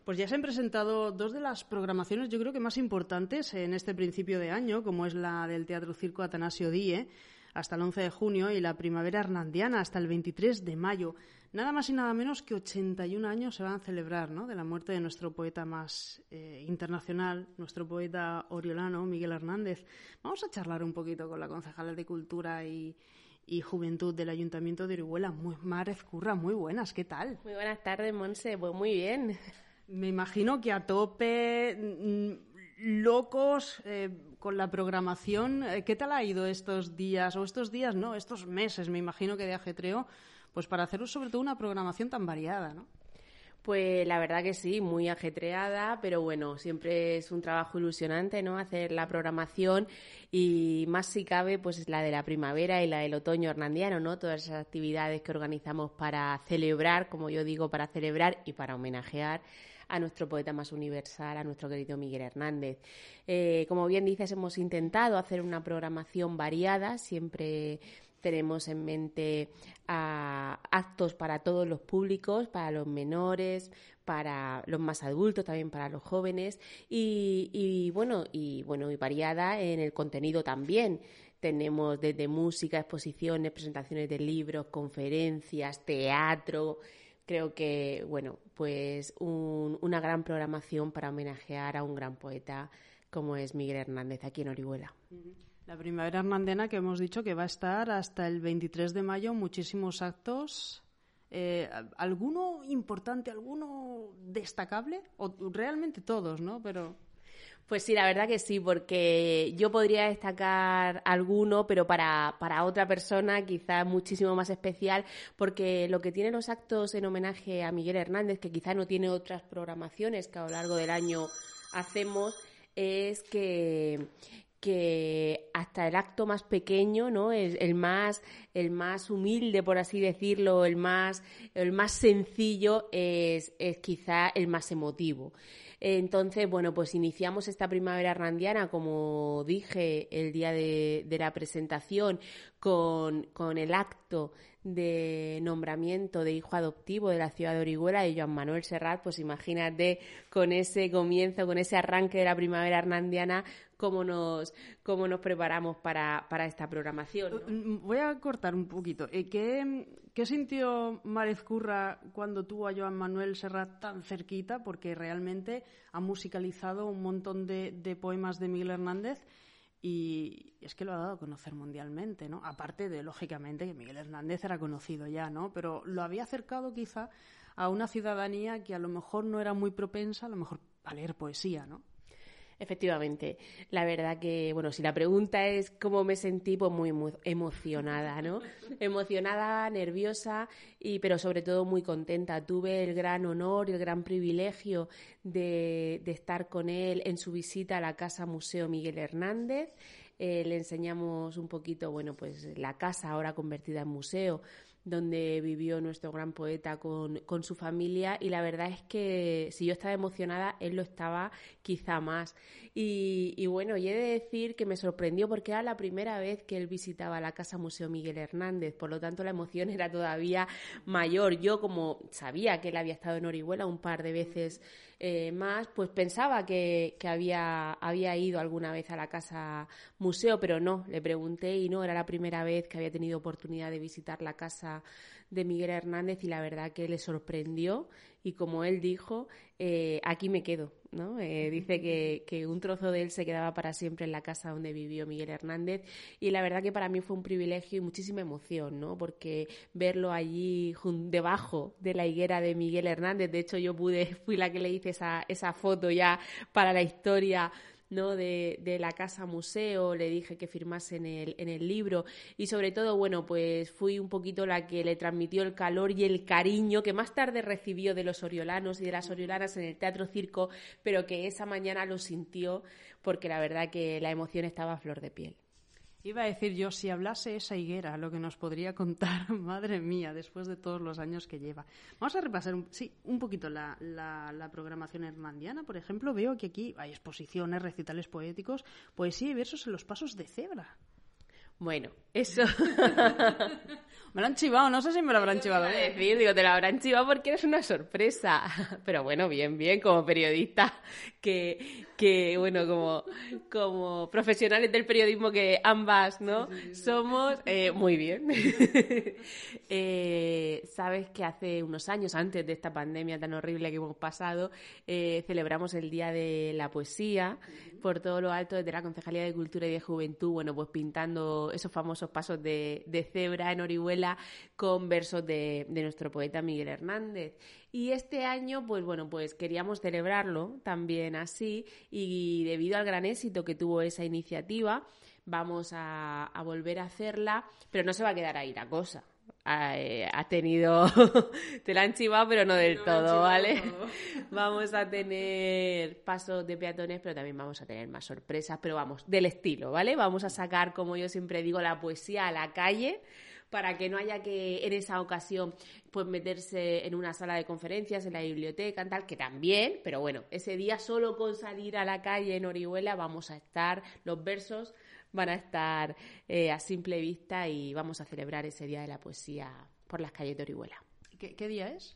Pues ya se han presentado dos de las programaciones, yo creo que más importantes en este principio de año, como es la del Teatro Circo Atanasio Die, hasta el 11 de junio, y la Primavera Hernandiana, hasta el 23 de mayo. Nada más y nada menos que 81 años se van a celebrar, ¿no?, de la muerte de nuestro poeta más internacional, nuestro poeta oriolano, Miguel Hernández. Vamos a charlar un poquito con la concejala de Cultura y Juventud del Ayuntamiento de Orihuela, Mar Ezcurra. Muy buenas, ¿qué tal? Muy buenas tardes, Monse. Pues muy bien. Me imagino que a tope, locos con la programación. ¿Qué tal ha ido estos días? O estos días no, estos meses, me imagino que de ajetreo, pues para hacer sobre todo una programación tan variada, ¿no? Pues la verdad que sí, muy ajetreada, pero bueno, siempre es un trabajo ilusionante, ¿no?, hacer la programación, y más si cabe, pues la de la primavera y la del otoño hernandiano, ¿no? Todas esas actividades que organizamos para celebrar, como yo digo, para celebrar y para homenajear a nuestro poeta más universal, a nuestro querido Miguel Hernández. Como bien dices, hemos intentado hacer una programación variada, siempre tenemos en mente actos para todos los públicos, para los menores, para los más adultos, también para los jóvenes, y variada en el contenido también. Tenemos desde música, exposiciones, presentaciones de libros, conferencias, teatro. Creo que, pues una gran programación para homenajear a un gran poeta como es Miguel Hernández aquí en Orihuela. La Primavera Hernandiana, que hemos dicho que va a estar hasta el 23 de mayo, muchísimos actos. ¿Alguno importante, alguno destacable? O realmente todos, ¿no? Pero... Pues sí, la verdad que sí, porque yo podría destacar alguno, pero para otra persona quizás muchísimo más especial, porque lo que tienen los actos en homenaje a Miguel Hernández, que quizás no tiene otras programaciones que a lo largo del año hacemos, es que hasta el acto más pequeño, ¿no?, el más humilde, por así decirlo, el más sencillo, es quizá el más emotivo. Entonces, pues iniciamos esta Primavera Hernandiana, como dije, el día de la presentación, con el acto de nombramiento de hijo adoptivo de la ciudad de Orihuela, de Joan Manuel Serrat. Pues imagínate, con ese comienzo, con ese arranque de la Primavera Hernandiana, cómo nos preparamos para esta programación, ¿no? Voy a cortar un poquito. ¿Qué sintió Mar Ezcurra cuando tuvo a Joan Manuel Serrat tan cerquita? Porque realmente ha musicalizado un montón de poemas de Miguel Hernández, y es que lo ha dado a conocer mundialmente, ¿no? Aparte de, lógicamente, que Miguel Hernández era conocido ya, ¿no? Pero lo había acercado quizá a una ciudadanía que a lo mejor no era muy propensa, a lo mejor, a leer poesía, ¿no? Efectivamente. La verdad que, si la pregunta es cómo me sentí, pues muy, muy emocionada, ¿no? Emocionada, nerviosa, pero sobre todo muy contenta. Tuve el gran honor y el gran privilegio de estar con él en su visita a la Casa Museo Miguel Hernández. Le enseñamos un poquito, pues la casa ahora convertida en museo, donde vivió nuestro gran poeta con su familia, y la verdad es que si yo estaba emocionada, él lo estaba quizá más. Y he de decir que me sorprendió, porque era la primera vez que él visitaba la Casa Museo Miguel Hernández, por lo tanto la emoción era todavía mayor. Yo, como sabía que él había estado en Orihuela un par de veces más, pues pensaba que había ido alguna vez a la Casa Museo, pero no, le pregunté y no, era la primera vez que había tenido oportunidad de visitar la casa de Miguel Hernández, y la verdad que le sorprendió, y como él dijo, aquí me quedo, ¿no? Dice que un trozo de él se quedaba para siempre en la casa donde vivió Miguel Hernández, y la verdad que para mí fue un privilegio y muchísima emoción, ¿no? Porque verlo allí debajo de la higuera de Miguel Hernández, de hecho yo fui la que le hice esa foto ya para la historia, ¿no?, de la Casa Museo. Le dije que firmase en el libro, y sobre todo, pues fui un poquito la que le transmitió el calor y el cariño que más tarde recibió de los oriolanos y de las oriolanas en el Teatro Circo, pero que esa mañana lo sintió, porque la verdad que la emoción estaba a flor de piel. Iba a decir yo, si hablase esa higuera, lo que nos podría contar, madre mía, después de todos los años que lleva. Vamos a repasar un poquito la programación hernandiana. Por ejemplo, veo que aquí hay exposiciones, recitales poéticos, poesía y versos en los pasos de cebra. Bueno, eso... Me lo han chivado, no sé si me lo habrán chivado. Digo, te lo habrán chivado porque eres una sorpresa. Pero bueno, bien, como periodista, que bueno, como profesionales del periodismo que ambas, ¿no? Somos, muy bien. Sabes que hace unos años, antes de esta pandemia tan horrible que hemos pasado, celebramos el Día de la Poesía por todo lo alto desde la Concejalía de Cultura y de Juventud, bueno, pues pintando esos famosos pasos de cebra en Orihuela con versos de nuestro poeta Miguel Hernández. Y este año, pues bueno, pues queríamos celebrarlo también así, y debido al gran éxito que tuvo esa iniciativa, vamos a volver a hacerla, pero no se va a quedar ahí la cosa. Ha tenido... te la han chivado, pero no del todo, ¿vale? Vamos a tener pasos de peatones, pero también vamos a tener más sorpresas, pero vamos, del estilo, ¿vale? Vamos a sacar, como yo siempre digo, la poesía a la calle, para que no haya que en esa ocasión pues meterse en una sala de conferencias, en la biblioteca, en tal, que también, pero bueno, ese día solo con salir a la calle en Orihuela vamos a estar, los versos van a estar a simple vista, y vamos a celebrar ese Día de la Poesía por las calles de Orihuela. ¿Qué día es?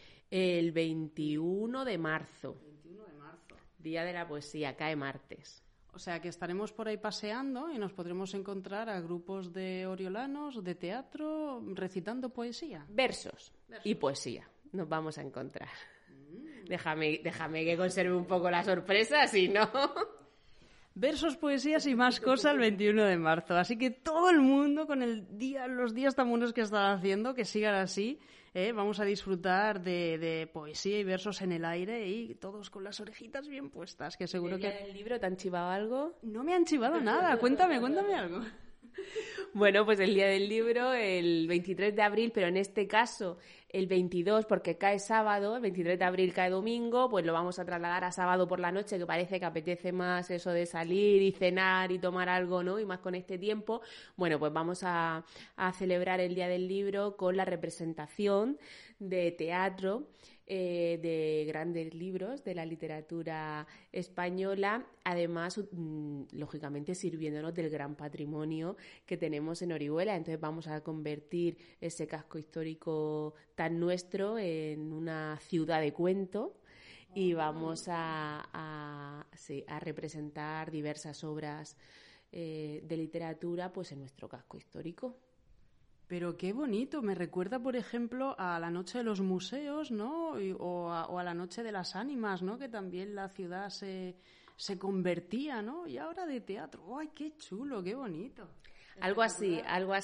El 21 de marzo. 21 de marzo. Día de la Poesía, cae martes. O sea que estaremos por ahí paseando y nos podremos encontrar a grupos de oriolanos, de teatro, recitando poesía. Versos y poesía nos vamos a encontrar. Déjame que conserve un poco la sorpresa, si no... Versos, poesías y más cosas el 21 de marzo. Así que todo el mundo con los días tan buenos que están haciendo, que sigan así. Vamos a disfrutar de poesía y versos en el aire, y todos con las orejitas bien puestas, que seguro que... ¿En el libro te han chivado algo? No me han chivado nada. Cuéntame algo. Bueno, pues el Día del Libro, el 23 de abril, pero en este caso el 22, porque cae sábado, el 23 de abril cae domingo, pues lo vamos a trasladar a sábado por la noche, que parece que apetece más eso de salir y cenar y tomar algo, ¿no? Y más con este tiempo. Bueno, pues vamos a celebrar el Día del Libro con la representación de teatro de grandes libros de la literatura española, además, lógicamente, sirviéndonos del gran patrimonio que tenemos en Orihuela. Entonces vamos a convertir ese casco histórico tan nuestro en una ciudad de cuento, y vamos a representar diversas obras de literatura pues en nuestro casco histórico. Pero qué bonito, me recuerda, por ejemplo, a la Noche de los Museos, ¿no? O a la Noche de las Ánimas, ¿no? Que también la ciudad se convertía, ¿no? Y ahora de teatro. ¡Ay, qué chulo, qué bonito! Algo así,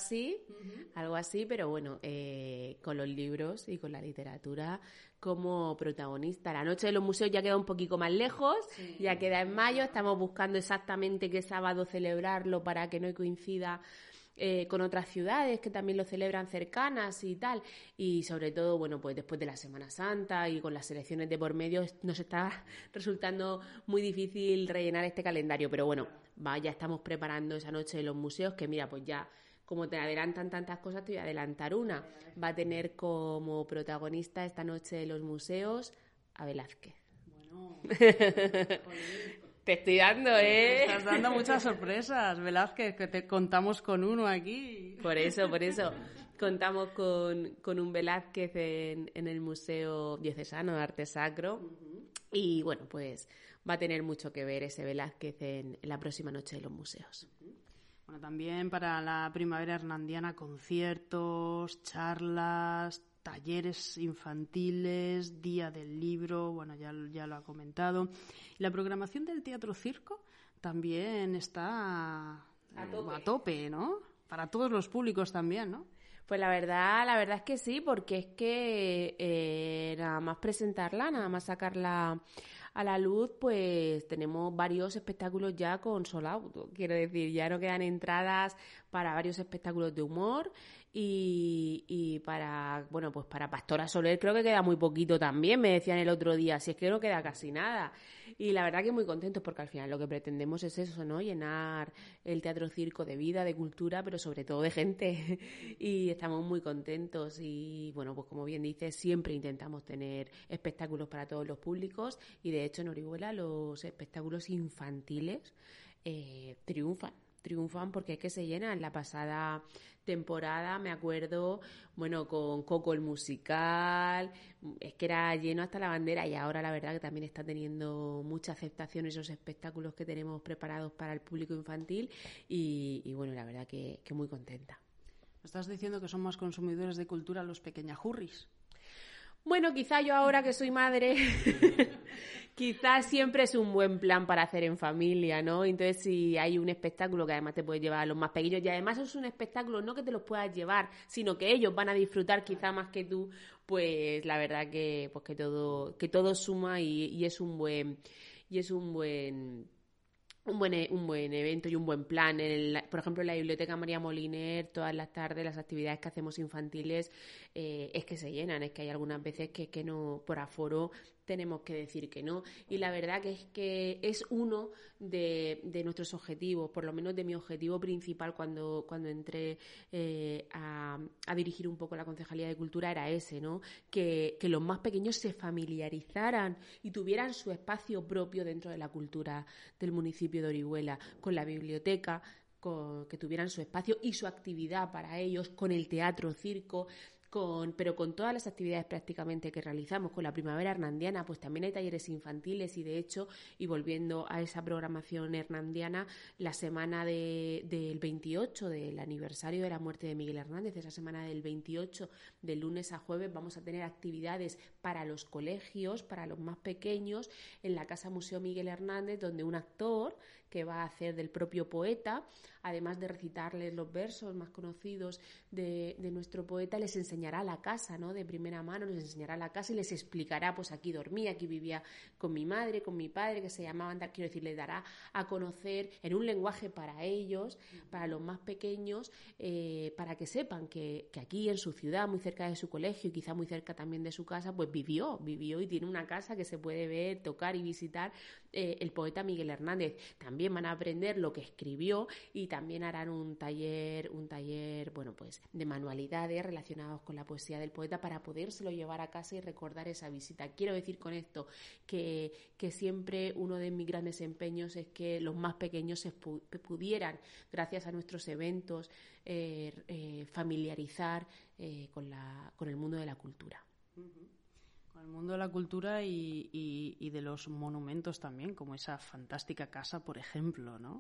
pero bueno, con los libros y con la literatura como protagonista. La Noche de los Museos ya queda un poquito más lejos, sí. Ya queda en mayo, estamos buscando exactamente qué sábado celebrarlo para que no coincida con otras ciudades que también lo celebran cercanas y tal, y sobre todo, bueno, pues después de la Semana Santa y con las elecciones de por medio nos está resultando muy difícil rellenar este calendario, pero bueno, ya estamos preparando esa Noche de los Museos, que mira, pues ya como te adelantan tantas cosas, te voy a adelantar una. Va a tener como protagonista esta Noche de los Museos a Velázquez. Bueno, te estoy dando, Me estás dando muchas sorpresas, Velázquez, que te contamos con uno aquí. Por eso. Contamos con un Velázquez en el Museo Diocesano de Arte Sacro. Uh-huh. Y bueno, pues va a tener mucho que ver ese Velázquez en la próxima Noche de los Museos. Uh-huh. Bueno, también para la primavera hernandiana, conciertos, charlas, talleres infantiles, Día del Libro, bueno, ya lo ha comentado. Y la programación del Teatro Circo también está a tope, ¿no? Para todos los públicos también, ¿no? Pues la verdad es que sí, porque es que nada más presentarla, nada más sacarla a la luz, pues tenemos varios espectáculos ya con sold out. Quiero decir, ya no quedan entradas para varios espectáculos de humor y para, bueno, pues para Pastora Soler creo que queda muy poquito también, me decían el otro día, si es que no queda casi nada. Y la verdad que muy contentos porque al final lo que pretendemos es eso, ¿no? Llenar el Teatro Circo de vida, de cultura, pero sobre todo de gente. Y estamos muy contentos y, bueno, pues como bien dices, siempre intentamos tener espectáculos para todos los públicos triunfan porque es que se llenan. La pasada temporada, me acuerdo, bueno, con Coco el musical, es que era lleno hasta la bandera, y ahora la verdad que también está teniendo mucha aceptación esos espectáculos que tenemos preparados para el público infantil y bueno, la verdad que muy contenta. ¿Estás diciendo que son más consumidores de cultura los pequeñajurris? Bueno, quizá yo ahora que soy madre, quizás siempre es un buen plan para hacer en familia, ¿no? Entonces, si hay un espectáculo que además te puedes llevar a los más pequeños, y además es un espectáculo no que te los puedas llevar, sino que ellos van a disfrutar quizá más que tú, pues la verdad que pues que todo suma y es un buen evento y un buen plan. Por ejemplo, en la Biblioteca María Moliner, todas las tardes, las actividades que hacemos infantiles es que se llenan. Es que hay algunas veces que no, por aforo, tenemos que decir que no. Y la verdad que es uno de nuestros objetivos, por lo menos de mi objetivo principal cuando entré a dirigir un poco la Concejalía de Cultura, era ese, ¿no? Que los más pequeños se familiarizaran y tuvieran su espacio propio dentro de la cultura del municipio de Orihuela, con la biblioteca, que tuvieran su espacio y su actividad para ellos, con el teatro, circo, pero con todas las actividades prácticamente que realizamos, con la Primavera Hernandiana, pues también hay talleres infantiles y de hecho, y volviendo a esa programación hernandiana, la semana del 28, del aniversario de la muerte de Miguel Hernández, esa semana del 28, de lunes a jueves, vamos a tener actividades para los colegios, para los más pequeños, en la Casa Museo Miguel Hernández, donde un actor que va a hacer del propio poeta, además de recitarles los versos más conocidos de nuestro poeta, les enseñará la casa, ¿no? De primera mano, les enseñará la casa y les explicará, pues aquí dormía, aquí vivía con mi madre, con mi padre, que se llamaban, quiero decir, les dará a conocer en un lenguaje para ellos, para los más pequeños, para que sepan que aquí en su ciudad, muy cerca de su colegio y quizá muy cerca también de su casa, pues vivió y tiene una casa que se puede ver, tocar y visitar el poeta Miguel Hernández. También van a aprender lo que escribió y también harán un taller, bueno, pues de manualidades relacionados con la poesía del poeta para podérselo llevar a casa y recordar esa visita. Quiero decir con esto que siempre uno de mis grandes empeños es que los más pequeños se pudieran, gracias a nuestros eventos, familiarizar con el mundo de la cultura. Con el mundo de la cultura y de los monumentos también, como esa fantástica casa, por ejemplo, ¿no?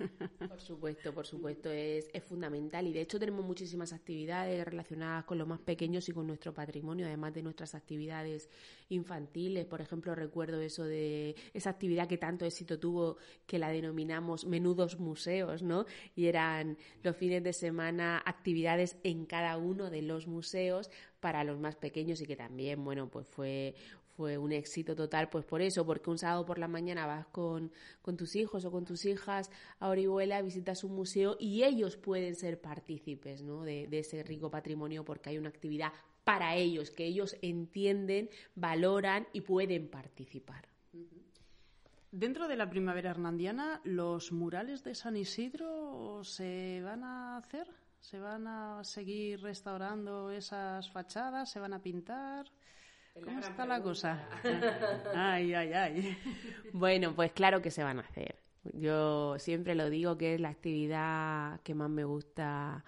Por supuesto, es fundamental y de hecho tenemos muchísimas actividades relacionadas con los más pequeños y con nuestro patrimonio, además de nuestras actividades infantiles. Por ejemplo, recuerdo eso de esa actividad que tanto éxito tuvo, que la denominamos Menudos Museos, ¿no? Y eran los fines de semana actividades en cada uno de los museos para los más pequeños y que también, bueno, pues fue un éxito total, pues por eso, porque un sábado por la mañana vas con tus hijos o con tus hijas a Orihuela, visitas un museo y ellos pueden ser partícipes, ¿no? de ese rico patrimonio porque hay una actividad para ellos, que ellos entienden, valoran y pueden participar. Dentro de la Primavera Hernandiana, ¿los murales de San Isidro se van a hacer? ¿Se van a seguir restaurando esas fachadas? ¿Se van a pintar? ¿Cómo está la cosa? Ay. Bueno, pues claro que se van a hacer. Yo siempre lo digo que es la actividad que más me gusta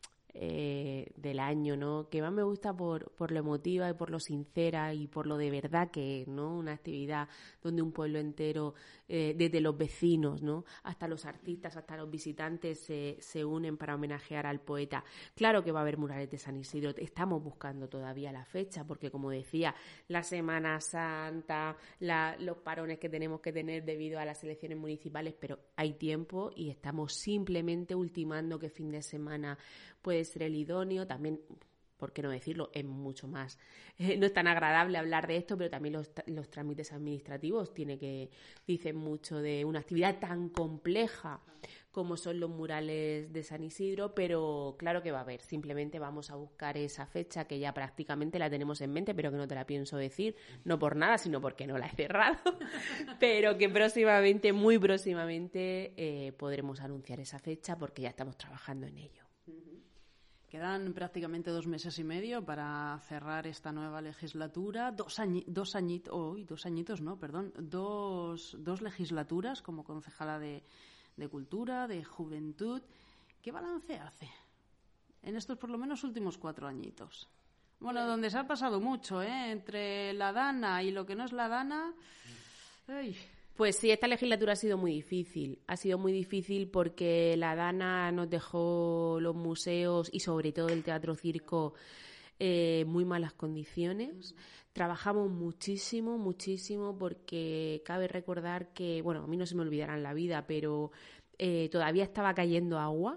del año, ¿no? Que más me gusta por lo emotiva y por lo sincera y por lo de verdad que es, ¿no? Una actividad donde un pueblo entero, desde los vecinos, ¿no? Hasta los artistas, hasta los visitantes se unen para homenajear al poeta. Claro que va a haber murales de San Isidro, estamos buscando todavía la fecha porque, como decía, la Semana Santa, los parones que tenemos que tener debido a las elecciones municipales, pero hay tiempo y estamos simplemente ultimando qué fin de semana puede ser el idóneo. También, por qué no decirlo, es mucho más, no es tan agradable hablar de esto, pero también los trámites administrativos dicen mucho de una actividad tan compleja como son los murales de San Isidro, pero claro que va a haber, simplemente vamos a buscar esa fecha que ya prácticamente la tenemos en mente, pero que no te la pienso decir, no por nada, sino porque no la he cerrado, pero que próximamente, muy próximamente, podremos anunciar esa fecha porque ya estamos trabajando en ello. Quedan prácticamente 2 meses y medio para cerrar esta nueva legislatura. Dos legislaturas como concejala de de cultura, de juventud. ¿Qué balance hace en estos por lo menos últimos 4 añitos? Bueno, donde se ha pasado mucho, entre la Dana y lo que no es la Dana. ¡Ay! Pues sí, esta legislatura ha sido muy difícil. Ha sido muy difícil porque la Dana nos dejó los museos y sobre todo el Teatro Circo muy malas condiciones. Trabajamos muchísimo, muchísimo, porque cabe recordar que, bueno, a mí no se me olvidará en la vida, pero todavía estaba cayendo agua,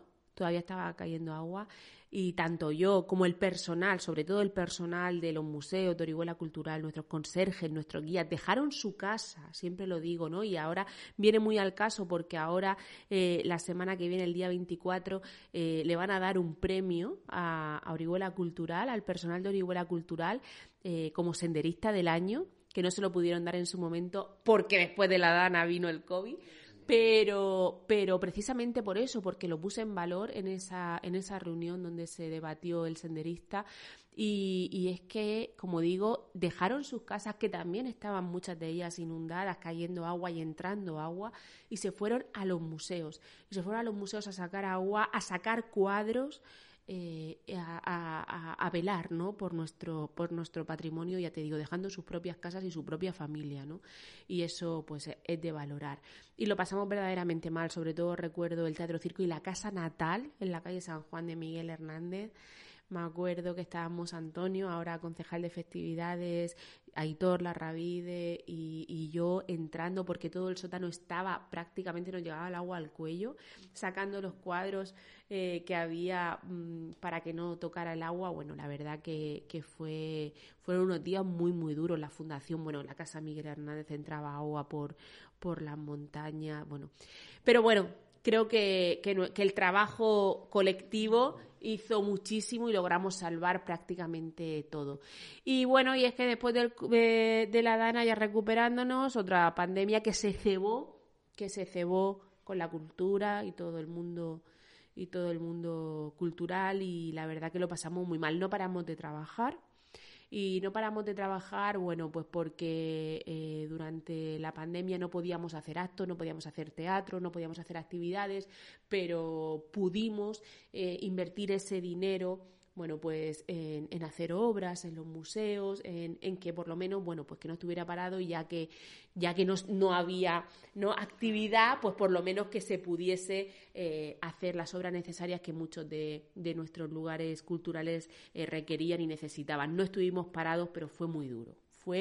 y tanto yo como el personal, sobre todo el personal de los museos de Orihuela Cultural, nuestros conserjes, nuestros guías, dejaron su casa, siempre lo digo, ¿no? Y ahora viene muy al caso porque ahora, la semana que viene, el día 24, le van a dar un premio a Orihuela Cultural, al personal de Orihuela Cultural, como senderista del año, que no se lo pudieron dar en su momento porque después de la Dana vino el COVID. Pero precisamente por eso, porque lo puse en valor en esa reunión donde se debatió el senderista, y es que, como digo, dejaron sus casas, que también estaban muchas de ellas inundadas, cayendo agua y entrando agua, y se fueron a los museos. Y se fueron a los museos a sacar agua, a sacar cuadros, a velar, ¿no? por nuestro patrimonio, ya te digo, dejando sus propias casas y su propia familia, ¿no? Y eso pues es de valorar. Y lo pasamos verdaderamente mal, sobre todo recuerdo el Teatro Circo y la casa natal en la calle San Juan de Miguel Hernández. Me acuerdo que estábamos Antonio, ahora concejal de festividades, Aitor Larravide y yo entrando, porque todo el sótano estaba, prácticamente nos llegaba el agua al cuello, sacando los cuadros que había para que no tocara el agua. Bueno, la verdad que fueron unos días muy, muy duros. La fundación, bueno, la casa Miguel Hernández entraba agua por las montañas, bueno. Pero bueno, creo que el trabajo colectivo hizo muchísimo y logramos salvar prácticamente todo. Y bueno, y es que después de la Dana, ya recuperándonos, otra pandemia que se cebó con la cultura y todo el mundo cultural, y la verdad que lo pasamos muy mal. No paramos de trabajar. Y no paramos de trabajar, bueno, pues porque durante la pandemia no podíamos hacer actos, no podíamos hacer teatro, no podíamos hacer actividades, pero pudimos invertir ese dinero, bueno, pues en hacer obras en los museos, en que por lo menos, bueno, pues que no estuviera parado, y ya que no había actividad, pues por lo menos que se pudiese hacer las obras necesarias que muchos de nuestros lugares culturales requerían y necesitaban. No estuvimos parados, pero fue muy duro.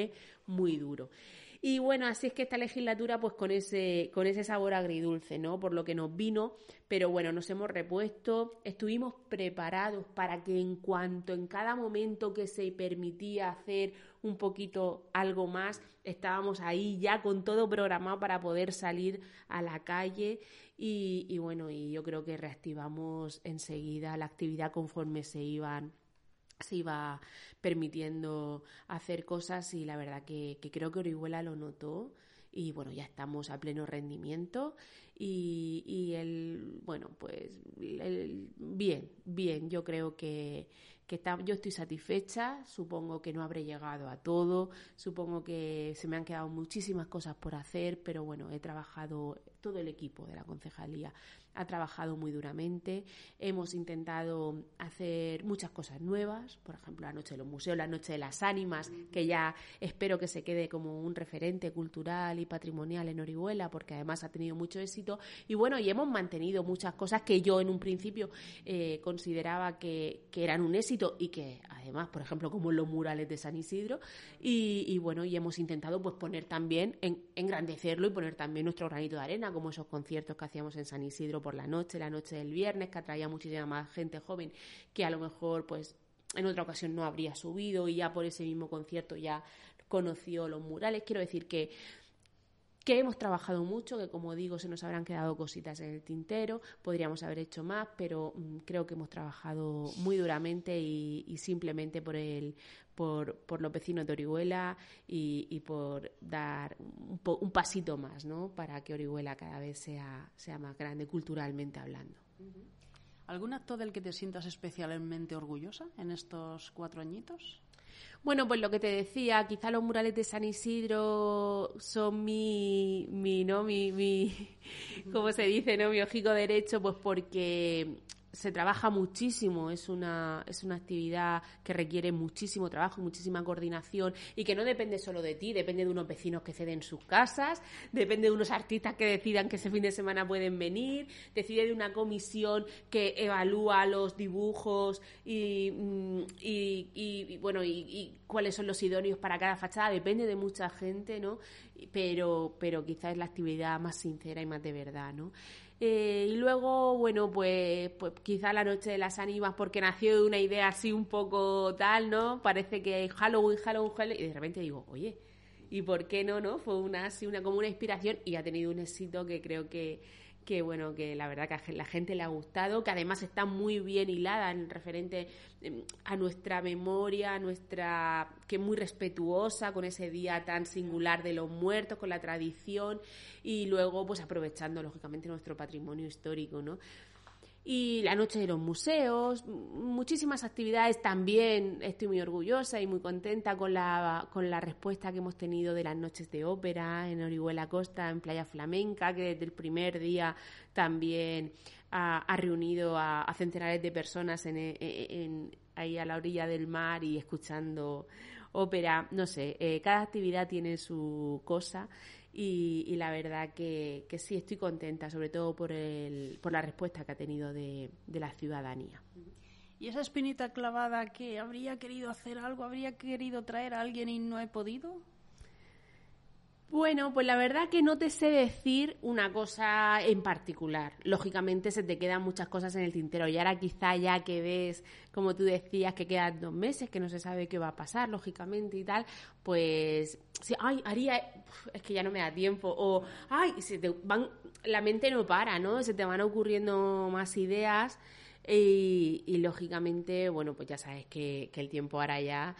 Y bueno, así es que esta legislatura, pues con ese sabor agridulce, ¿no? Por lo que nos vino, pero bueno, nos hemos repuesto, estuvimos preparados para que en cada momento que se permitía hacer un poquito algo más, estábamos ahí ya con todo programado para poder salir a la calle, y bueno, y yo creo que reactivamos enseguida la actividad conforme se iba permitiendo hacer cosas, y la verdad que creo que Orihuela lo notó, y bueno, ya estamos a pleno rendimiento, y bien, yo creo que yo estoy satisfecha. Supongo que no habré llegado a todo, supongo que se me han quedado muchísimas cosas por hacer, pero bueno, he trabajado, todo el equipo de la concejalía ha trabajado muy duramente. Hemos intentado hacer muchas cosas nuevas, por ejemplo, la Noche de los Museos, la Noche de las Ánimas, que ya espero que se quede como un referente cultural y patrimonial en Orihuela, porque además ha tenido mucho éxito. Y bueno, y hemos mantenido muchas cosas que yo en un principio consideraba que eran un éxito, y que además, por ejemplo, como los murales de San Isidro, y bueno, y hemos intentado pues poner también, engrandecerlo y poner también nuestro granito de arena, como esos conciertos que hacíamos en San Isidro por la noche del viernes, que atraía muchísima más gente joven que a lo mejor pues en otra ocasión no habría subido, y ya por ese mismo concierto ya conoció los murales. Quiero decir que hemos trabajado mucho, que como digo, se nos habrán quedado cositas en el tintero, podríamos haber hecho más, pero creo que hemos trabajado muy duramente, y simplemente por los vecinos de Orihuela, y por dar un pasito más, ¿no? Para que Orihuela cada vez sea más grande culturalmente hablando. ¿Algún acto del que te sientas especialmente orgullosa en estos 4 añitos? Bueno, pues lo que te decía, quizá los murales de San Isidro son ¿cómo se dice, no? Mi ojico derecho, pues porque se trabaja muchísimo, es una actividad que requiere muchísimo trabajo, muchísima coordinación y que no depende solo de ti, depende de unos vecinos que ceden sus casas, depende de unos artistas que decidan que ese fin de semana pueden venir, decide de una comisión que evalúa los dibujos y cuáles son los idóneos para cada fachada, depende de mucha gente, ¿no? Pero quizás es la actividad más sincera y más de verdad, ¿no? Y luego, bueno, pues quizá la Noche de las Ánimas, porque nació de una idea así un poco tal, ¿no? Parece que Halloween, y de repente digo, oye, ¿y por qué no, no? Fue como una inspiración y ha tenido un éxito que creo que la verdad que a la gente le ha gustado, que además está muy bien hilada en referente a nuestra memoria, que es muy respetuosa con ese día tan singular de los muertos, con la tradición y luego pues aprovechando lógicamente nuestro patrimonio histórico, ¿no? Y la noche de los museos, muchísimas actividades. También estoy muy orgullosa y muy contenta con la respuesta que hemos tenido de las noches de ópera en Orihuela Costa, en Playa Flamenca, que desde el primer día también ha reunido a centenares de personas ahí a la orilla del mar y escuchando ópera. No sé, cada actividad tiene su cosa. Y la verdad que sí, estoy contenta, sobre todo por la respuesta que ha tenido de la ciudadanía. ¿Y esa espinita clavada que habría querido hacer algo, habría querido traer a alguien y no he podido? Bueno, pues la verdad que no te sé decir una cosa en particular. Lógicamente se te quedan muchas cosas en el tintero y ahora quizá ya que ves, como tú decías, que quedan 2 meses, que no se sabe qué va a pasar, lógicamente y tal, pues sí, es que ya no me da tiempo, o la mente no para, ¿no? Se te van ocurriendo más ideas y lógicamente, bueno, pues ya sabes que el tiempo ahora ya...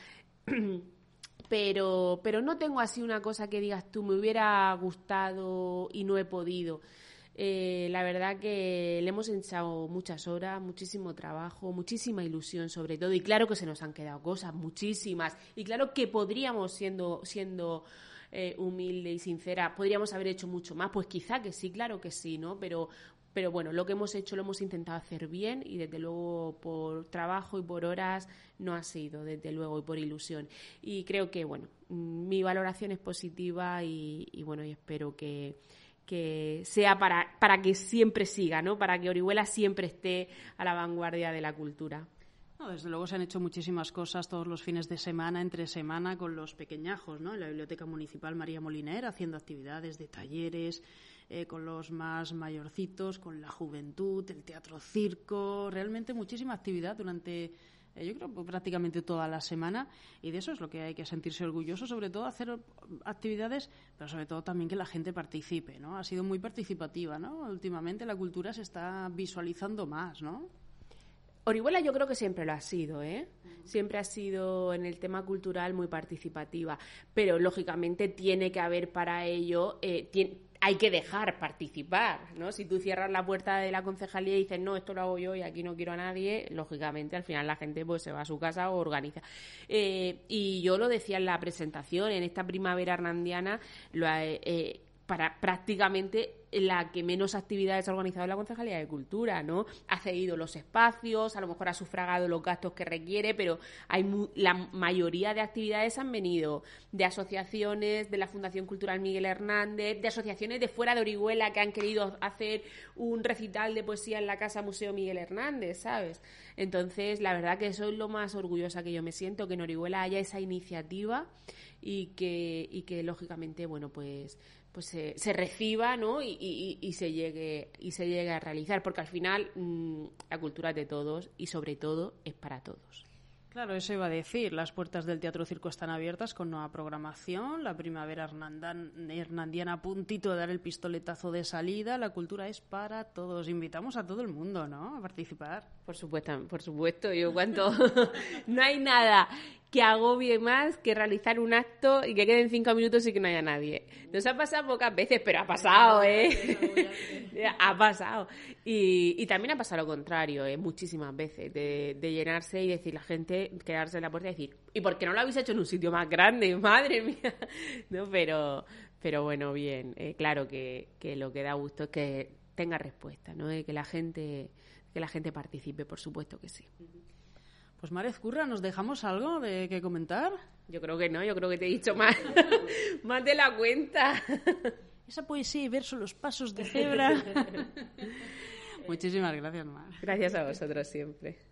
Pero no tengo así una cosa que digas tú, me hubiera gustado y no he podido. La verdad que le hemos echado muchas horas, muchísimo trabajo, muchísima ilusión sobre todo. Y claro que se nos han quedado cosas, muchísimas. Y claro que podríamos, siendo humilde y sincera, podríamos haber hecho mucho más. Pues quizá que sí, claro que sí, ¿no? Pero bueno, lo que hemos hecho lo hemos intentado hacer bien y desde luego por trabajo y por horas no ha sido, desde luego, y por ilusión. Y creo que, bueno, mi valoración es positiva y bueno, y espero que sea para que siempre siga, ¿no? Para que Orihuela siempre esté a la vanguardia de la cultura. No, desde luego se han hecho muchísimas cosas todos los fines de semana, entre semana, con los pequeñajos, ¿no? En la Biblioteca Municipal María Moliner, haciendo actividades de talleres, con los más mayorcitos, con la juventud, el teatro circo, realmente muchísima actividad durante, yo creo, prácticamente toda la semana, y de eso es lo que hay que sentirse orgulloso, sobre todo hacer actividades, pero sobre todo también que la gente participe, ¿no? Ha sido muy participativa, ¿no? Últimamente la cultura se está visualizando más, ¿no? Orihuela yo creo que siempre lo ha sido, ¿eh? Siempre ha sido en el tema cultural muy participativa, pero lógicamente tiene que haber para ello, hay que dejar participar, ¿no? Si tú cierras la puerta de la concejalía y dices, no, esto lo hago yo y aquí no quiero a nadie, lógicamente al final la gente pues se va a su casa o organiza. Y yo lo decía en la presentación, en esta primavera hernandiana, para prácticamente la que menos actividades ha organizado en la Concejalía de Cultura, ¿no? Ha cedido los espacios, a lo mejor ha sufragado los gastos que requiere, pero la mayoría de actividades han venido de asociaciones, de la Fundación Cultural Miguel Hernández, de asociaciones de fuera de Orihuela que han querido hacer un recital de poesía en la Casa Museo Miguel Hernández, ¿sabes? Entonces, la verdad que eso es lo más orgullosa que yo me siento, que en Orihuela haya esa iniciativa y que lógicamente, bueno, pues se reciba, ¿no? Y se llegue a realizar, porque al final la cultura es de todos y sobre todo es para todos. Claro, eso iba a decir. Las puertas del Teatro Circo están abiertas con nueva programación. La primavera hernandiana a puntito de dar el pistoletazo de salida. La cultura es para todos. Invitamos a todo el mundo, ¿no? A participar. Por supuesto. Yo cuento no hay nada que agobie más que realizar un acto y que queden 5 minutos y que no haya nadie. Nos ha pasado pocas veces, pero ha pasado, ha pasado. Y también ha pasado lo contrario, muchísimas veces, de llenarse y decir la gente, quedarse en la puerta y decir, ¿y por qué no lo habéis hecho en un sitio más grande? Madre mía. No, pero bueno, bien. Claro que lo que da gusto es que tenga respuesta, ¿no? Que la gente participe, por supuesto que sí. Pues Mar Ezcurra, ¿nos dejamos algo de que comentar? Yo creo que no, yo creo que te he dicho más de la cuenta. Esa poesía y verso, los pasos de cebra. Muchísimas gracias, Mar. Gracias a vosotros siempre.